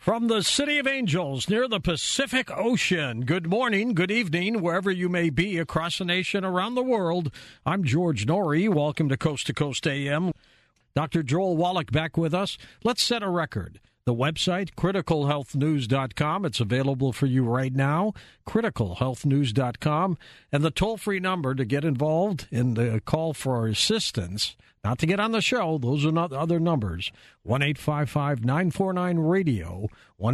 From the City of Angels near the Pacific Ocean, good morning, good evening, wherever you may be across the nation, around the world. I'm George Noory. Welcome to Coast AM. Dr. Joel Wallach back with us. Let's set a record. The website, criticalhealthnews.com. It's available for you right now, criticalhealthnews.com. And the toll-free number to get involved in the call for assistance, not to get on the show, those are not other numbers, 1-855-949-RADIO,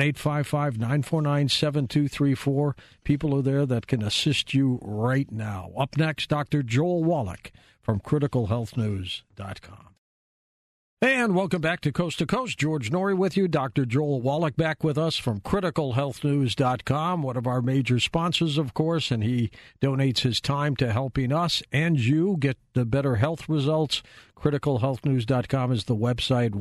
1-855-949-7234. People are there that can assist you right now. Up next, Dr. Joel Wallach from criticalhealthnews.com. And welcome back to Coast. George Noory with you. Dr. Joel Wallach back with us from criticalhealthnews.com, one of our major sponsors, of course, and he donates his time to helping us and you get the better health results. Criticalhealthnews.com is the website,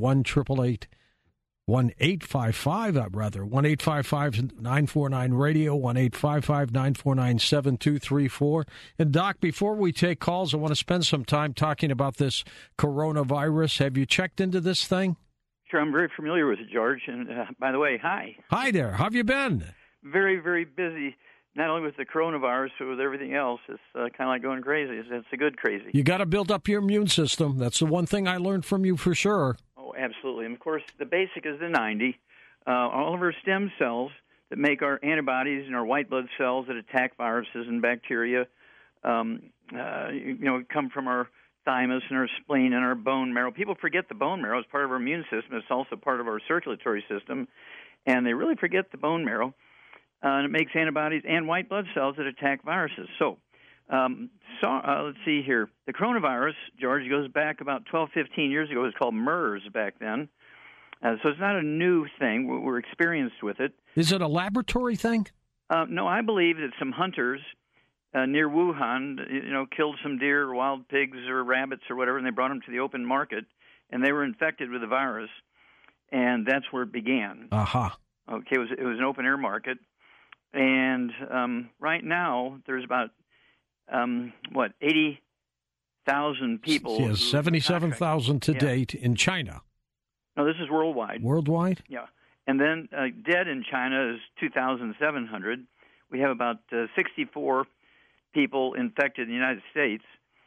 1-855-949-RADIO, 1-855-949-7234. And, Doc, before we take calls, I want to spend some time talking about this coronavirus. Have you checked into this thing? Sure, I'm very familiar with it, George. And, by the way, hi. Hi there. How have you been? Very, very busy, not only with the coronavirus, but with everything else. It's kind of like going crazy. It's a good crazy. You got to build up your immune system. That's the one thing I learned from you for sure. Absolutely. And, of course, the basic is the 90. All of our stem cells that make our antibodies and our white blood cells that attack viruses and bacteria, come from our thymus and our spleen and our bone marrow. People forget the bone marrow is part of our immune system. It's also part of our circulatory system. And they really forget the bone marrow. And it makes antibodies and white blood cells that attack viruses. Let's see here. The coronavirus, George, goes back about 12, 15 years ago. It was called MERS back then. So it's not a new thing. We're experienced with it. Is it a laboratory thing? No, I believe that some hunters near Wuhan, killed some deer or wild pigs or rabbits or whatever, and they brought them to the open market, and they were infected with the virus, and that's where it began. Aha. Okay, it was an open-air market, and right now there's about 80,000 people. Yes, 77,000 to date in China. No, this is worldwide. Worldwide? Yeah. And then dead in China is 2,700. We have about 64 people infected in the United States.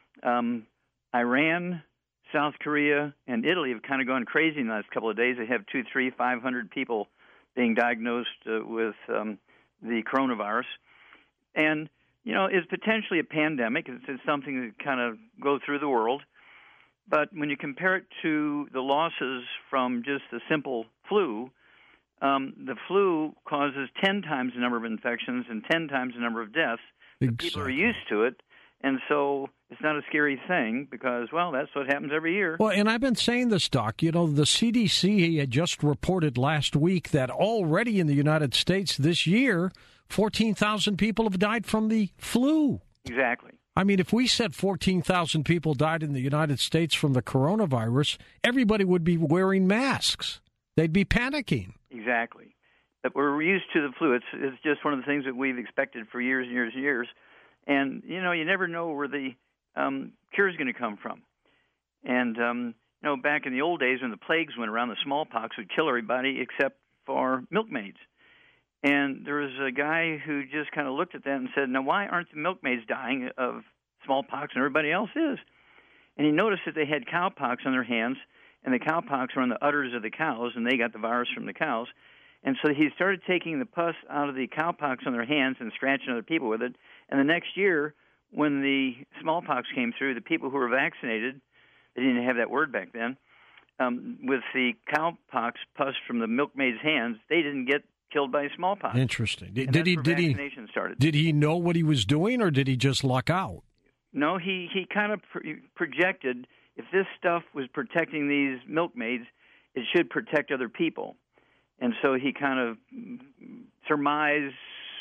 Iran, South Korea, and Italy have kind of gone crazy in the last couple of days. They have 200, 300, 500 people being diagnosed with the coronavirus. And it's potentially a pandemic. It's something that kind of go through the world. But when you compare it to the losses from just the simple flu, the flu causes 10 times the number of infections and 10 times the number of deaths. Exactly. People are used to it, and so it's not a scary thing because, well, that's what happens every year. Well, and I've been saying this, Doc. The CDC had just reported last week that already in the United States this year, 14,000 people have died from the flu. Exactly. I mean, if we said 14,000 people died in the United States from the coronavirus, everybody would be wearing masks. They'd be panicking. Exactly. But we're used to the flu. It's just one of the things that we've expected for years and years and years. And, you never know where the cure is going to come from. And, back in the old days when the plagues went around, the smallpox would kill everybody except for milkmaids. And there was a guy who just kind of looked at that and said, now, why aren't the milkmaids dying of smallpox and everybody else is? And he noticed that they had cowpox on their hands, and the cowpox were on the udders of the cows, and they got the virus from the cows. And so he started taking the pus out of the cowpox on their hands and scratching other people with it. And the next year, when the smallpox came through, the people who were vaccinated, they didn't have that word back then, with the cowpox pus from the milkmaid's hands, they didn't get killed by smallpox. Interesting. Did vaccination started. Did he know what he was doing, or did he just luck out? No, he kind of projected if this stuff was protecting these milkmaids, it should protect other people. And so he kind of surmised,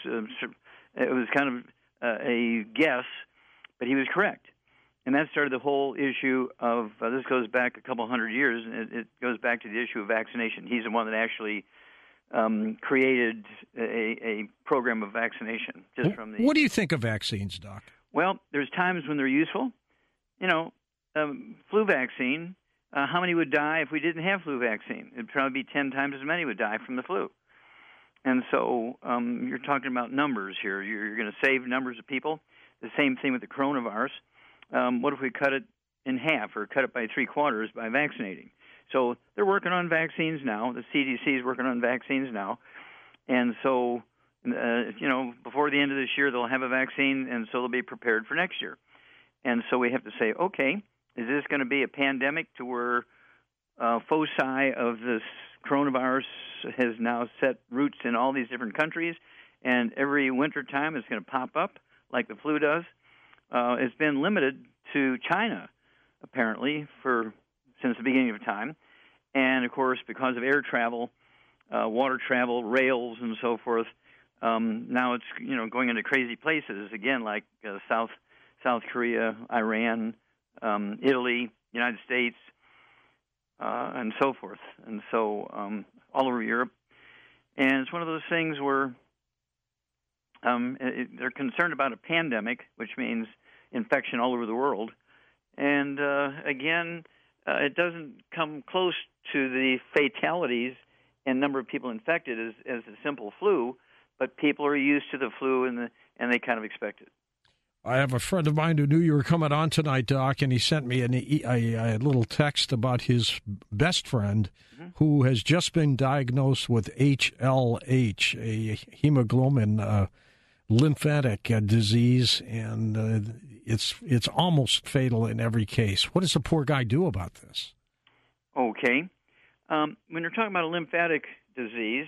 it was kind of a guess, but he was correct. And that started the whole issue of, this goes back a couple hundred years, and it goes back to the issue of vaccination. He's the one that actually created a program of vaccination. From the. What do you think of vaccines, Doc? Well, there's times when they're useful. Flu vaccine, how many would die if we didn't have flu vaccine? It'd probably be 10 times as many would die from the flu. And so you're talking about numbers here. You're going to save numbers of people. The same thing with the coronavirus. What if we cut it in half or cut it by 3/4 by vaccinating? So they're working on vaccines now. The CDC is working on vaccines now. And so, before the end of this year, they'll have a vaccine, and so they'll be prepared for next year. And so we have to say, okay, is this going to be a pandemic to where foci of this coronavirus has now set roots in all these different countries, and every winter time it's going to pop up like the flu does? It's been limited to China, apparently, since the beginning of time. And, of course, because of air travel, water travel, rails, and so forth, now it's going into crazy places, again, like South Korea, Iran, Italy, United States, and so forth. And so all over Europe. And it's one of those things where they're concerned about a pandemic, which means infection all over the world. And, again, it doesn't come close to the fatalities and number of people infected as a simple flu, but people are used to the flu and they kind of expect it. I have a friend of mine who knew you were coming on tonight, Doc, and he sent me a little text about his best friend who has just been diagnosed with HLH, a hemoglobin lymphatic disease, and it's almost fatal in every case. What does the poor guy do about this? Okay. When you're talking about a lymphatic disease,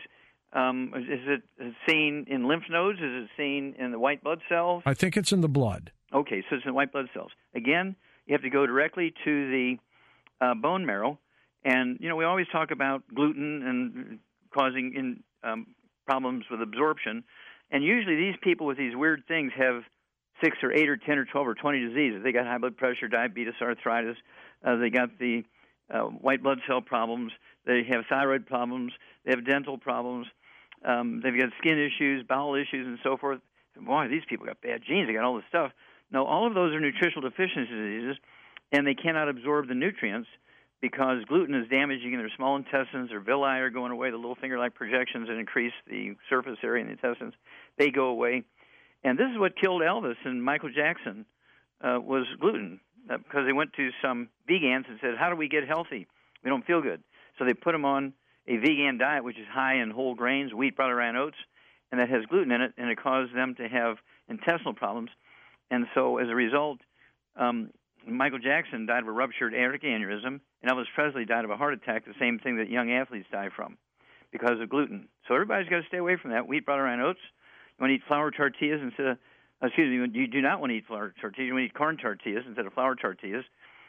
is it seen in lymph nodes? Is it seen in the white blood cells? I think it's in the blood. Okay, so it's in white blood cells. Again, you have to go directly to the bone marrow. And, we always talk about gluten and causing problems with absorption. And usually these people with these weird things have 6 or 8 or 10 or 12 or 20 diseases. They got high blood pressure, diabetes, arthritis. They got the white blood cell problems. They have thyroid problems. They have dental problems. They've got skin issues, bowel issues, and so forth. Boy, these people got bad genes. They got all this stuff. No, all of those are nutritional deficiency diseases, and they cannot absorb the nutrients because gluten is damaging their small intestines. Their villi are going away, the little finger-like projections that increase the surface area in the intestines. They go away. And this is what killed Elvis and Michael Jackson was gluten, because they went to some vegans and said, how do we get healthy? We don't feel good. So they put them on a vegan diet, which is high in whole grains, wheat, butter, and oats, and that has gluten in it, and it caused them to have intestinal problems. And so as a result, Michael Jackson died of a ruptured aortic aneurysm, and Elvis Presley died of a heart attack, the same thing that young athletes die from because of gluten. So everybody's got to stay away from that. Wheat, butter, and oats. You want to eat flour tortillas instead of, you do not want to eat flour tortillas. You want to eat corn tortillas instead of flour tortillas.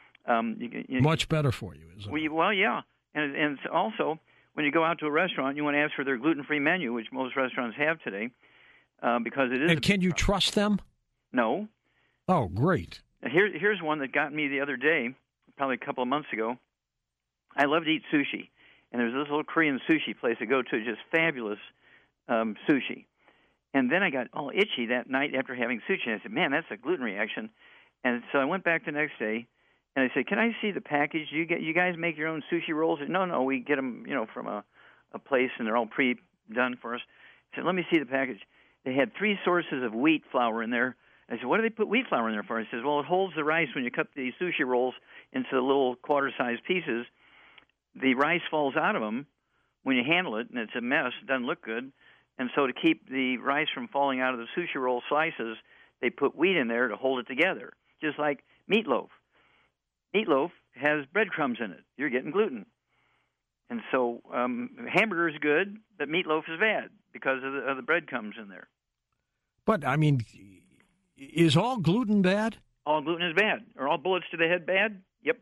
Much better for you, isn't it? Well, yeah. And also, when you go out to a restaurant, you want to ask for their gluten-free menu, which most restaurants have today, because it is. And can you trust them? No. Oh, great. Here's one that got me the other day, probably a couple of months ago. I love to eat sushi, and there's this little Korean sushi place to go to, just fabulous sushi. And then I got all itchy that night after having sushi, and I said, man, that's a gluten reaction. And so I went back the next day, and I said, can I see the package? You guys make your own sushi rolls? No, we get them, from a place, and they're all pre-done for us. I said, let me see the package. They had 3 sources of wheat flour in there. I said, what do they put wheat flour in there for? He says, well, it holds the rice when you cut the sushi rolls into the little quarter-sized pieces. The rice falls out of them when you handle it, and it's a mess. It doesn't look good. And so to keep the rice from falling out of the sushi roll slices, they put wheat in there to hold it together, just like meatloaf. Meatloaf has breadcrumbs in it. You're getting gluten. And so hamburger is good, but meatloaf is bad because of the breadcrumbs in there. But, I mean, is all gluten bad? All gluten is bad. Are all bullets to the head bad? Yep.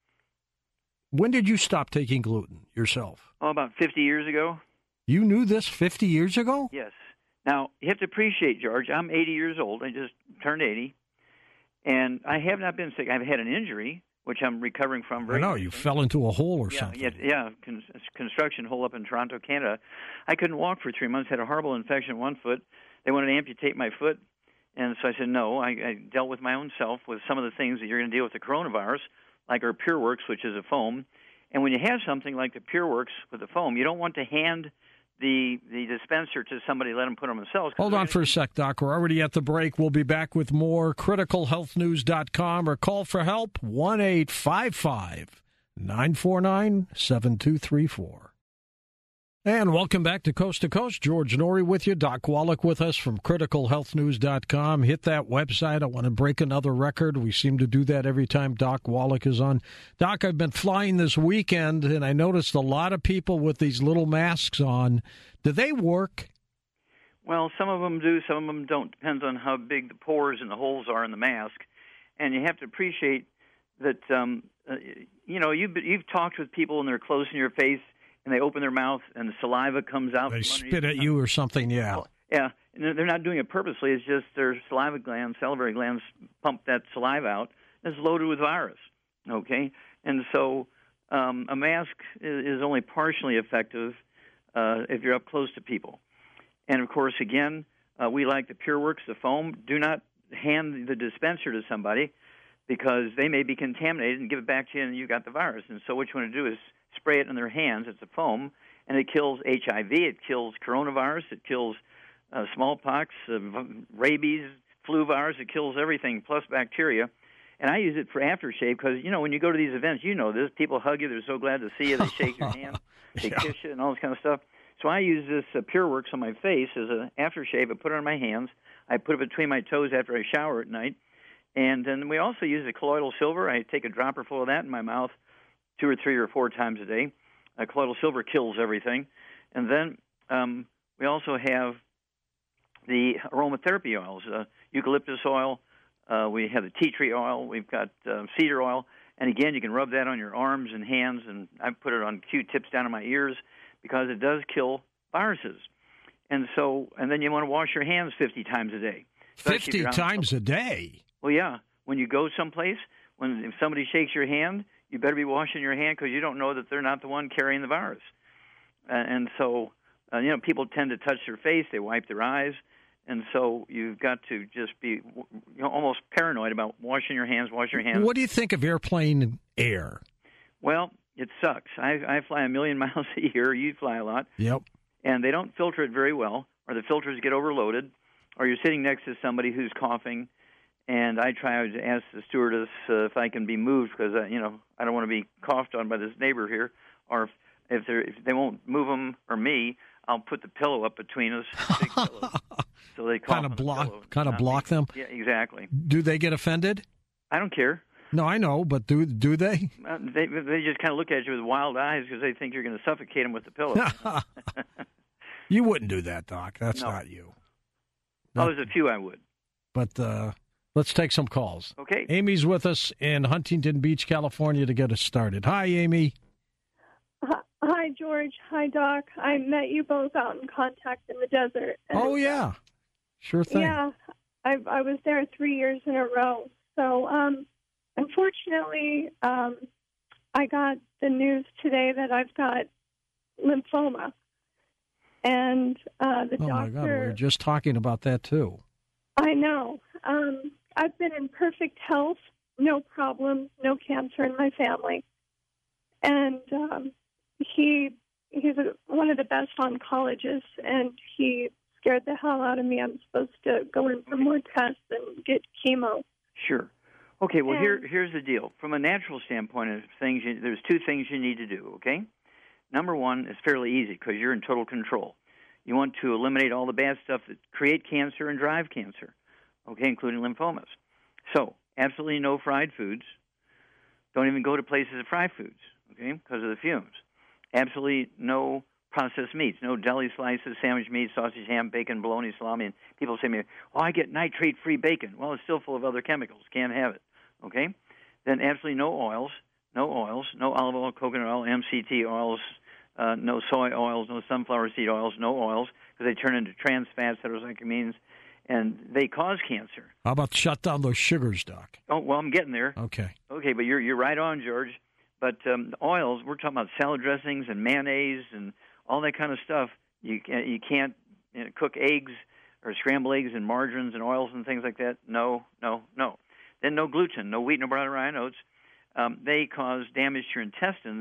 When did you stop taking gluten yourself? Oh, about 50 years ago. You knew this 50 years ago? Yes. Now, you have to appreciate, George, I'm 80 years old. I just turned 80. And I have not been sick. I've had an injury, which I'm recovering from very quickly. You fell into a hole or something. Yeah, construction hole up in Toronto, Canada. I couldn't walk for 3 months, had a horrible infection in one foot. They wanted to amputate my foot. And so I said no. I dealt with my own self with some of the things that you're going to deal with the coronavirus, like our PureWorks, which is a foam. And when you have something like the PureWorks with the foam, you don't want to hand the dispenser to somebody, let them put them themselves. Hold on for a sec, Doc. We're already at the break. We'll be back with more. CriticalHealthNews.com or call for help 1-855-949-7234. And welcome back to Coast to Coast. George Noory with you. Doc Wallach with us from CriticalHealthNews.com. Hit that website. I want to break another record. We seem to do that every time Doc Wallach is on. Doc, I've been flying this weekend, and I noticed a lot of people with these little masks on. Do they work? Well, some of them do, some of them don't. Depends on how big the pores and the holes are in the mask. And you have to appreciate that, you've talked with people and they're close in your face, and they open their mouth, and the saliva comes out. They spit at you or something, yeah. Well, yeah, and they're not doing it purposely. It's just their salivary glands pump that saliva out. It's loaded with virus, okay? And so a mask is only partially effective if you're up close to people. And, of course, again, we like the PureWorks, the foam. Do not hand the dispenser to somebody because they may be contaminated and give it back to you and you got the virus. And so what you want to do is spray it in their hands. It's a foam, and it kills HIV. It kills coronavirus. It kills smallpox, rabies, flu virus. It kills everything, plus bacteria. And I use it for aftershave because, when you go to these events, this. People hug you. They're so glad to see you. They shake your hand. They kiss you and all this kind of stuff. So I use this PureWorks on my face as an aftershave. I put it on my hands. I put it between my toes after I shower at night. And then we also use the colloidal silver. I take a dropper full of that in my mouth 2 or 3 or 4 times a day. Colloidal silver kills everything. And then we also have the aromatherapy oils, eucalyptus oil. We have the tea tree oil. We've got cedar oil. And, again, you can rub that on your arms and hands, and I put it on Q-tips down in my ears because it does kill viruses. And then you want to wash your hands 50 times a day. 50 times a day? Well, yeah. When you go someplace, if somebody shakes your hand, you better be washing your hand because you don't know that they're not the one carrying the virus. And so, people tend to touch their face. They wipe their eyes. And so you've got to just be almost paranoid about washing your hands, wash your hands. What do you think of airplane air? Well, it sucks. I fly 1 million miles a year. You fly a lot. Yep. And they don't filter it very well, or the filters get overloaded, or you're sitting next to somebody who's coughing. And I try to ask the stewardess if I can be moved because, I don't want to be coughed on by this neighbor here. Or if they won't move them or me, I'll put the pillow up between us, big pillow, so they cough kind of block them. Yeah, exactly. Do they get offended? I don't care. No, I know, but do they? They just kind of look at you with wild eyes because they think you're going to suffocate them with the pillow. You wouldn't do that, Doc. That's not you. Oh, there's a few I would. But let's take some calls. Okay. Amy's with us in Huntington Beach, California, to get us started. Hi, Amy. Hi, George. Hi, Doc. I met you both out in Contact in the desert. Oh, yeah. Sure thing. Yeah. I was there 3 years in a row. So, unfortunately, I got the news today that I've got lymphoma. And the doctor... Oh, my God. We were just talking about that, too. I know. I've been in perfect health, no problem, no cancer in my family. And he's one of the best oncologists, and he scared the hell out of me. I'm supposed to go in for more tests and get chemo. Sure. Okay, well, here's the deal. From a natural standpoint of things, there's 2 things you need to do, okay? Number 1 is fairly easy because you're in total control. You want to eliminate all the bad stuff that create cancer and drive cancer, okay, including lymphomas. So, absolutely no fried foods. Don't even go to places that fry foods, okay, because of the fumes. Absolutely no processed meats, no deli slices, sandwich meat, sausage, ham, bacon, bologna, salami. And people say to me, I get nitrate-free bacon. Well, it's still full of other chemicals. Can't have it, okay? Then absolutely no oils, no olive oil, coconut oil, MCT oils, no soy oils, no sunflower seed oils, no oils, because they turn into trans fats, heterocyclamines, and they cause cancer. How about shut down those sugars, Doc? Oh, well, I'm getting there. Okay, but you're right on, George. But the oils, we're talking about salad dressings and mayonnaise and all that kind of stuff. You can't cook eggs or scramble eggs and margarines and oils and things like that. No. Then no gluten, no wheat, no brown or rye oats. They cause damage to your intestines,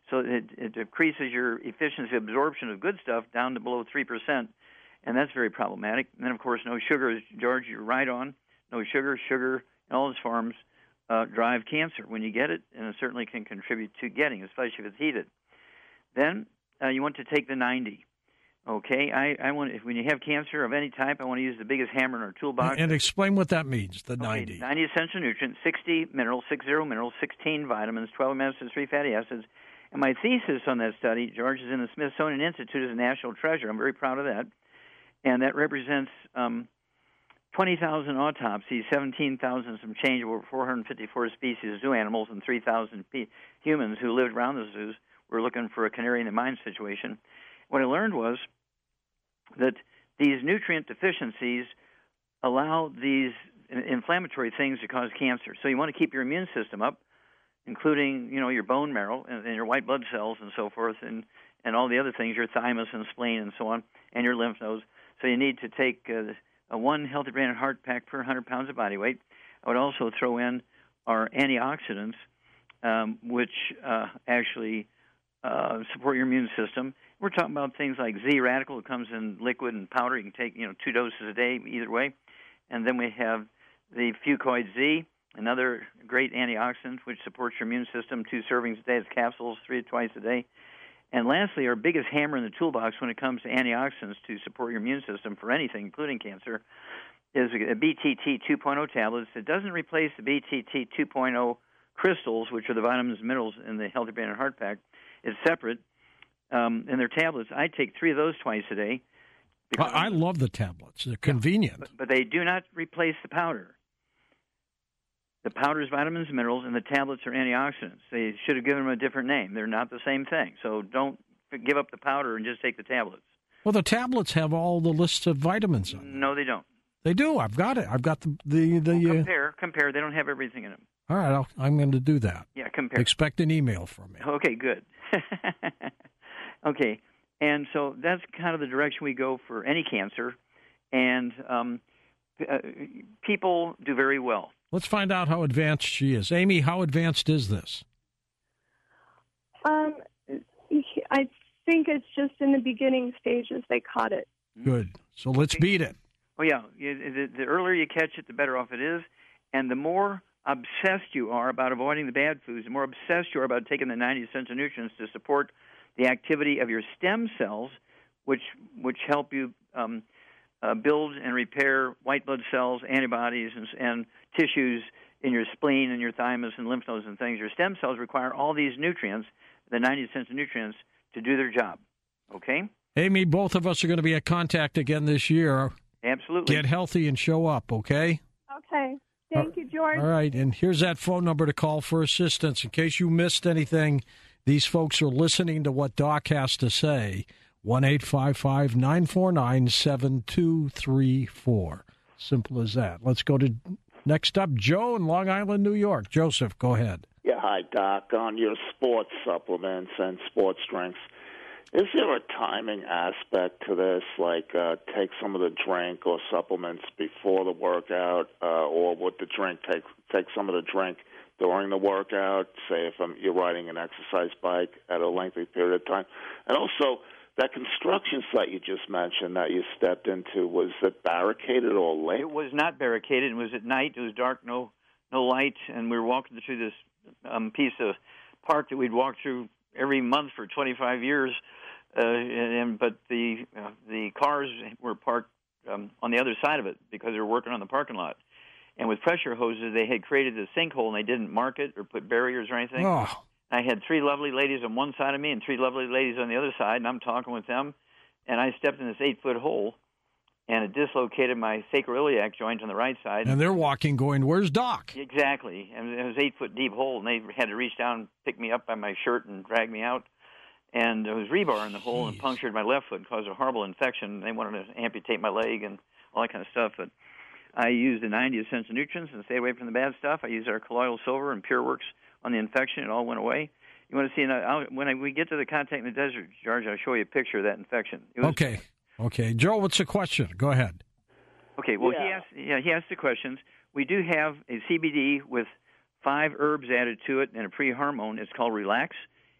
So it decreases your efficiency of absorption of good stuff down to below 3%, and that's very problematic. And then, of course, no sugar, George, you're right on. No sugar. Sugar in all its forms drive cancer when you get it, and it certainly can contribute to getting, especially if it's heated. Then you want to take the 90. Okay, I want, if when you have cancer of any type, I want to use the biggest hammer in our toolbox. And explain what that means, the 90. 90 essential nutrients, 60 minerals, 16 vitamins, 12 amino acids, 3 fatty acids. And my thesis on that study, George, is in the Smithsonian Institute as a national treasure. I'm very proud of that. And that represents 20,000 autopsies, 17,000 some change, over 454 species of zoo animals, and 3,000 humans who lived around the zoos were looking for a canary in the mine situation. What I learned was that these nutrient deficiencies allow these inflammatory things to cause cancer. So you want to keep your immune system up, including, your bone marrow and your white blood cells and so forth, and all the other things, your thymus and spleen and so on, and your lymph nodes. So you need to take a 1 Healthy Brain and Heart pack per 100 pounds of body weight. I would also throw in our antioxidants, which actually support your immune system. We're talking about things like Z-Radical. It comes in liquid and powder. You can take 2 doses a day either way. And then we have the Fucoid Z, another great antioxidant which supports your immune system. 2 servings a day as capsules, 3 twice a day. And lastly, our biggest hammer in the toolbox when it comes to antioxidants to support your immune system for anything, including cancer, is a BTT 2.0 tablets. It doesn't replace the BTT 2.0 crystals, which are the vitamins and minerals in the Healthy Brain and Heart pack. It's separate. And they're tablets. I take 3 of those twice a day. I love the tablets. They're convenient. But they do not replace the powder. The powder is vitamins and minerals, and the tablets are antioxidants. They should have given them a different name. They're not the same thing. So don't give up the powder and just take the tablets. Well, the tablets have all the lists of vitamins on them. No, they don't. They do. I've got it. I've got the Compare. They don't have everything in them. All right, I'm going to do that. Yeah, compare. Expect an email from me. Okay, good. Okay, and so that's kind of the direction we go for any cancer, and people do very well. Let's find out how advanced she is. Amy, how advanced is this? I think it's just in the beginning stages. They caught it. Good. So let's beat it. Oh, yeah. The earlier you catch it, the better off it is. And the more obsessed you are about avoiding the bad foods, the more obsessed you are about taking the 90 essential nutrients to support the activity of your stem cells, which help you build and repair white blood cells, antibodies, and tissues in your spleen and your thymus and lymph nodes and things. Your stem cells require all these nutrients, the 90 essential nutrients, to do their job. Okay? Amy, both of us are going to be at Contact again this year. Absolutely. Get healthy and show up, okay? Okay. Thank you, George. All right, and here's that phone number to call for assistance. In case you missed anything, these folks are listening to what Doc has to say. 1-855-949-7234. Simple as that. Let's go to next up, Joe in Long Island, New York. Joseph, go ahead. Yeah, hi, Doc. On your sports supplements and sports drinks, is there a timing aspect to this, like take some of the drink or supplements before the workout, or would the drink take some of the drink during the workout, say if you're riding an exercise bike at a lengthy period of time? And also, that construction site you just mentioned that you stepped into, was it barricaded or lit? It was not barricaded. It was at night. It was dark, no light, and we were walking through this piece of park that we'd walked through every month for 25 years. But the cars were parked on the other side of it because they were working on the parking lot. And with pressure hoses, they had created a sinkhole, and they didn't mark it or put barriers or anything. Oh. I had 3 lovely ladies on one side of me and 3 lovely ladies on the other side, and I'm talking with them. And I stepped in this 8-foot hole, and it dislocated my sacroiliac joint on the right side. And they're walking going, where's Doc? Exactly. And it was an 8-foot deep hole, and they had to reach down and pick me up by my shirt and drag me out. And there was rebar in the hole and punctured my left foot and caused a horrible infection. They wanted to amputate my leg and all that kind of stuff. But I used the 90 essential nutrients and stay away from the bad stuff. I used our colloidal silver and PureWorks on the infection. It all went away. You want to see, when we get to the Contact in the Desert, George, I'll show you a picture of that infection. Okay. Joe, what's the question? Go ahead. Okay, well, he asked the questions. We do have a CBD with 5 herbs added to it and a pre-hormone. It's called Relax.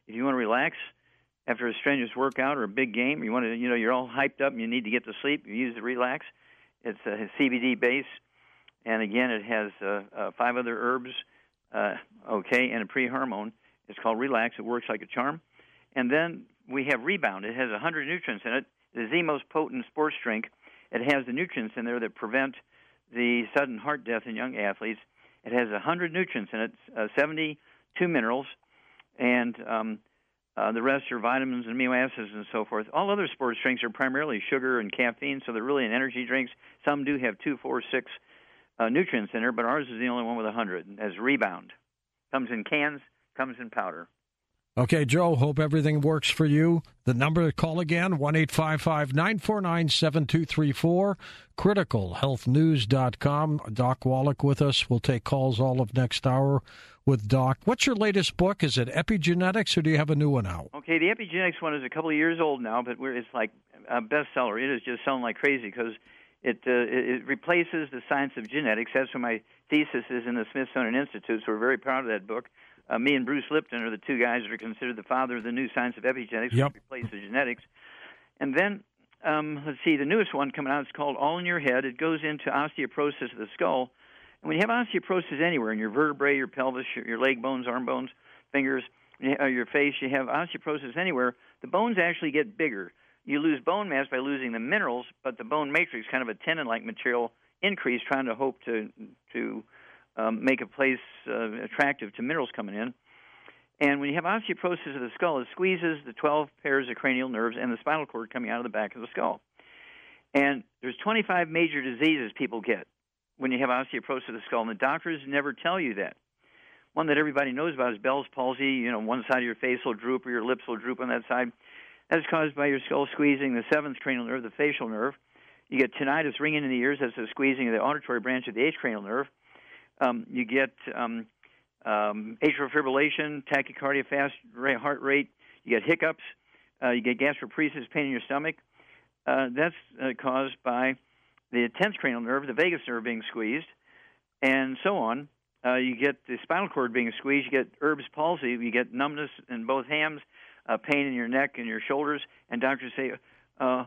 if you want to relax after a strenuous workout or a big game, you want to, you're all hyped up and you need to get to sleep, you use the Relax. It's a CBD base, and again, it has 5 other herbs, and a pre-hormone. It's called Relax. It works like a charm. And then we have Rebound. It has 100 nutrients in it. It is the most potent sports drink. It has the nutrients in there that prevent the sudden heart death in young athletes. It has 100 nutrients in it, 72 minerals, and the rest are vitamins and amino acids and so forth. All other sports drinks are primarily sugar and caffeine, so they're really an energy drinks. Some do have 2, 4, 6 nutrients in there, but ours is the only one with 100, as Rebound. Comes in cans, comes in powder. Okay, Joe, hope everything works for you. The number to call again, 1-855-949-7234, criticalhealthnews.com. Doc Wallach with us. We'll take calls all of next hour with Doc. What's your latest book? Is it Epigenetics, or do you have a new one out? Okay, the Epigenetics one is a couple of years old now, but it's like a bestseller. It is just selling like crazy because it replaces the science of genetics. That's what my thesis is in the Smithsonian Institute, so we're very proud of that book. Me and Bruce Lipton are the 2 guys that are considered the father of the new science of epigenetics, which replaces the genetics. And then, let's see, the newest one coming out is called All in Your Head. It goes into osteoporosis of the skull. And when you have osteoporosis anywhere, in your vertebrae, your pelvis, your leg bones, arm bones, fingers, your face, you have osteoporosis anywhere, the bones actually get bigger. You lose bone mass by losing the minerals, but the bone matrix, kind of a tendon-like material, increase, trying to hope to make a place attractive to minerals coming in. And when you have osteoporosis of the skull, it squeezes the 12 pairs of cranial nerves and the spinal cord coming out of the back of the skull. And there's 25 major diseases people get when you have osteoporosis of the skull, and the doctors never tell you that. One that everybody knows about is Bell's palsy. One side of your face will droop or your lips will droop on that side. That's caused by your skull squeezing the 7th cranial nerve, the facial nerve. You get tinnitus, ringing in the ears. That's the squeezing of the auditory branch of the 8th cranial nerve. You get atrial fibrillation, tachycardia, fast heart rate. You get hiccups. You get gastroparesis, pain in your stomach. That's caused by the 10th cranial nerve, the vagus nerve being squeezed, and so on. You get the spinal cord being squeezed. You get Erb's palsy. You get numbness in both hams, pain in your neck and your shoulders. And doctors say, you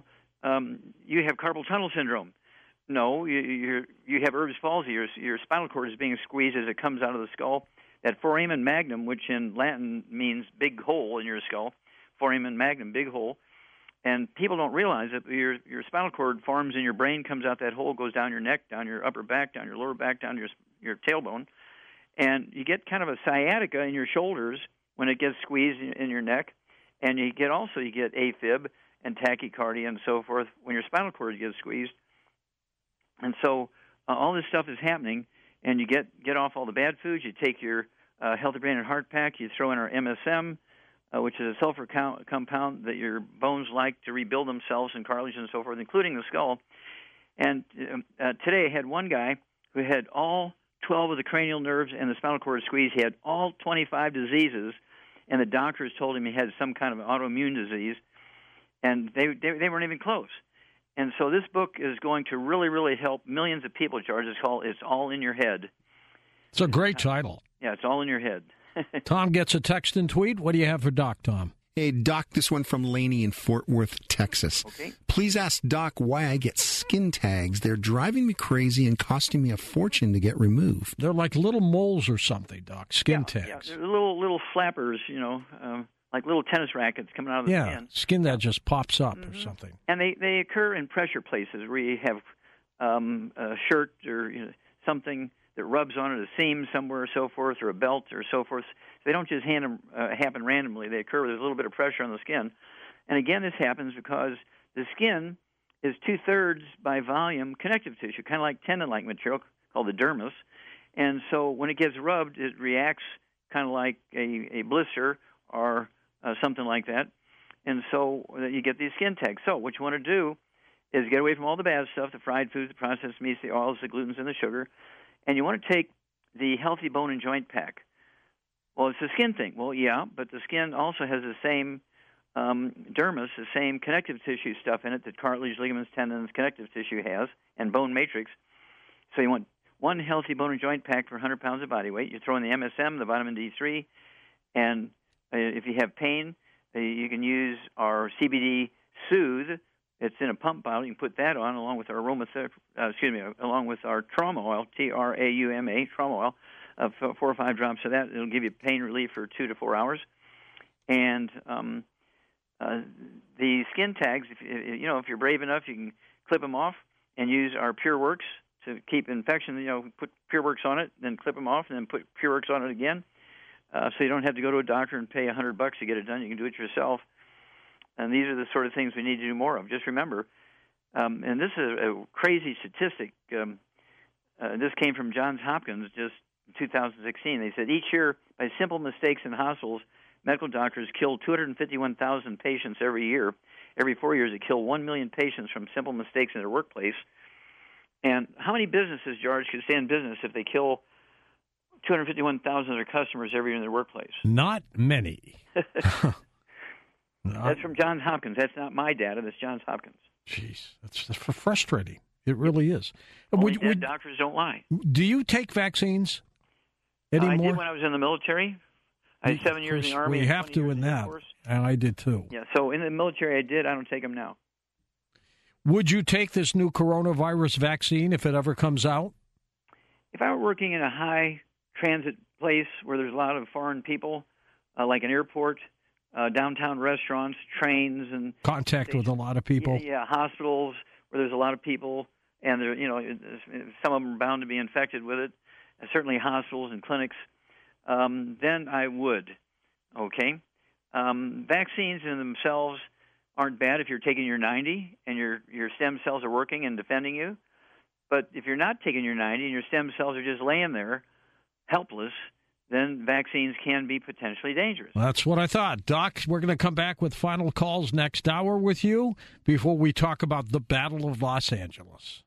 have carpal tunnel syndrome. No, you have Erb's palsy. Your spinal cord is being squeezed as it comes out of the skull. That foramen magnum, which in Latin means big hole in your skull, foramen magnum, big hole. And people don't realize that your spinal cord forms in your brain, comes out that hole, goes down your neck, down your upper back, down your lower back, down your tailbone. And you get kind of a sciatica in your shoulders when it gets squeezed in your neck. And you get AFib and tachycardia and so forth when your spinal cord gets squeezed. And so all this stuff is happening, and you get off all the bad foods. You take your Healthy Brain and Heart Pack. You throw in our MSM, which is a sulfur compound that your bones like to rebuild themselves and cartilage and so forth, including the skull. And today I had one guy who had all 12 of the cranial nerves and the spinal cord squeezed. He had all 25 diseases, and the doctors told him he had some kind of autoimmune disease, and they weren't even close. And so this book is going to really, really help millions of people, George. It's called It's All in Your Head. It's a great title. Yeah, it's all in your head. Tom gets a text and tweet. What do you have for Doc, Tom? Hey, Doc, this one from Laney in Fort Worth, Texas. Okay. Please ask Doc why I get skin tags. They're driving me crazy and costing me a fortune to get removed. They're like little moles or something, Doc, skin tags. Yeah, they're little flappers, like little tennis rackets coming out of the skin. Skin that just pops up or something. And they occur in pressure places where you have a shirt or something that rubs on it, a seam somewhere or so forth, or a belt or so forth. They don't just happen randomly. They occur with a little bit of pressure on the skin. And again, this happens because the skin is 2/3 by volume connective tissue, kind of like tendon-like material called the dermis. And so when it gets rubbed, it reacts kind of like a blister or something like that. And so you get these skin tags. So what you want to do is get away from all the bad stuff, the fried foods, the processed meats, the oils, the glutens, and the sugar. And you want to take the Healthy Bone and Joint Pack. Well, it's a skin thing. Well, yeah, but the skin also has the same dermis, the same connective tissue stuff in it that cartilage, ligaments, tendons, connective tissue has, and bone matrix. So you want one Healthy Bone and Joint Pack for 100 pounds of body weight. You throw in the MSM, the vitamin D3, and If you have pain, you can use our CBD Soothe. It's in a pump bottle. You can put that on along with our along with our trauma oil, TRAUMA, trauma oil, 4 or 5 drops of that. It'll give you pain relief for 2 to 4 hours. And the skin tags, if you're brave enough, you can clip them off and use our PureWorks to keep infection. Put PureWorks on it, then clip them off, and then put PureWorks on it again. So you don't have to go to a doctor and pay $100 to get it done. You can do it yourself. And these are the sort of things we need to do more of. Just remember, and this is a crazy statistic. This came from Johns Hopkins just in 2016. They said each year, by simple mistakes in hospitals, medical doctors kill 251,000 patients every year. Every 4 years, they kill 1 million patients from simple mistakes in their workplace. And how many businesses, George, could stay in business if they kill 251,000 of their customers every year in their workplace? Not many. That's from Johns Hopkins. That's not my data. That's Johns Hopkins. Jeez, that's frustrating. It really is. Doctors don't lie. Do you take vaccines anymore? I did when I was in the military. I had 7 years in the Army. We have to in that, and I did too. Yeah, so in the military I did. I don't take them now. Would you take this new coronavirus vaccine if it ever comes out? If I were working in a high transit place where there's a lot of foreign people, like an airport, downtown restaurants, trains, and contact with a lot of people. Yeah, hospitals where there's a lot of people, and some of them are bound to be infected with it. Certainly, hospitals and clinics. Then I would. Okay, vaccines in themselves aren't bad if you're taking your 90 and your stem cells are working and defending you. But if you're not taking your 90 and your stem cells are just laying there, helpless, then vaccines can be potentially dangerous. That's what I thought. Doc, we're going to come back with final calls next hour with you before we talk about the Battle of Los Angeles.